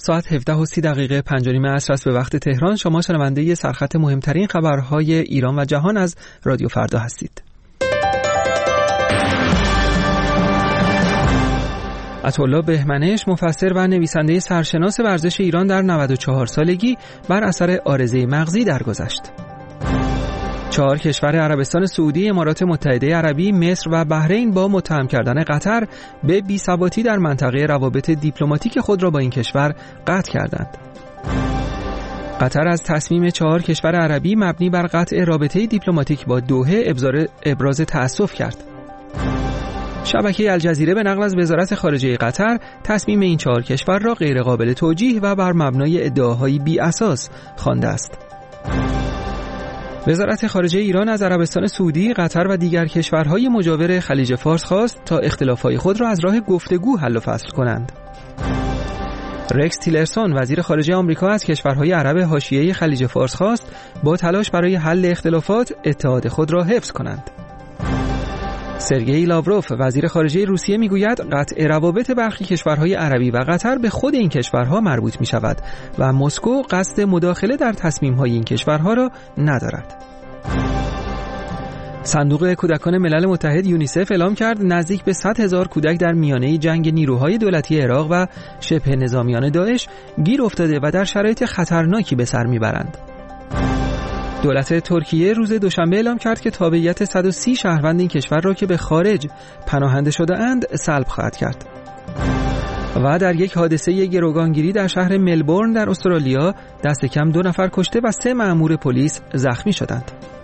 ساعت 17:30 5:30 عصر است به وقت تهران. شما شنونده سرخط مهمترین خبرهای ایران و جهان از رادیو فردا هستید. عطاالله بهمنش، مفسر و نویسنده سرشناس ورزش ایران، در 94 سالگی بر اثر عارضه مغزی درگذشت. 4 کشور عربستان سعودی، امارات متحده عربی، مصر و بحرین با متهم کردن قطر به بی‌ثباتی در منطقه روابط دیپلماتیک خود را با این کشور قطع کردند. قطر از تصمیم 4 کشور عربی مبنی بر قطع رابطه دیپلماتیک با دوحه ابراز تأسف کرد. شبکه الجزیره به نقل از وزارت خارجه قطر تصمیم این 4 کشور را غیرقابل توجیه و بر مبنای ادعاهای بی اساس خوانده است. وزارت خارجه ایران از عربستان سعودی، قطر و دیگر کشورهای مجاور خلیج فارس خواست تا اختلافات خود را از راه گفتگو حل و فصل کنند. رکس تیلرسون، وزیر خارجه آمریکا، از کشورهای عرب حاشیه خلیج فارس خواست با تلاش برای حل اختلافات اتحاد خود را حفظ کنند. سرگئی لاوروف، وزیر خارجه روسیه، میگوید قطع روابط برخی کشورهای عربی و قطر به خود این کشورها مربوط می شود و مسکو قصد مداخله در تصمیم‌های این کشورها را ندارد. صندوق کودکان ملل متحد یونیسف اعلام کرد نزدیک به 100,000 کودک در میانه جنگ نیروهای دولتی عراق و شبه نظامیان داعش گیر افتاده و در شرایط خطرناکی به سر میبرند. دولت ترکیه روز دوشنبه اعلام کرد که تابعیت 130 شهروند این کشور را که به خارج پناهنده شده اند سلب خواهد کرد. و در یک حادثه گروگانگیری در شهر ملبورن در استرالیا دست کم 2 نفر کشته و 3 مأمور پلیس زخمی شدند.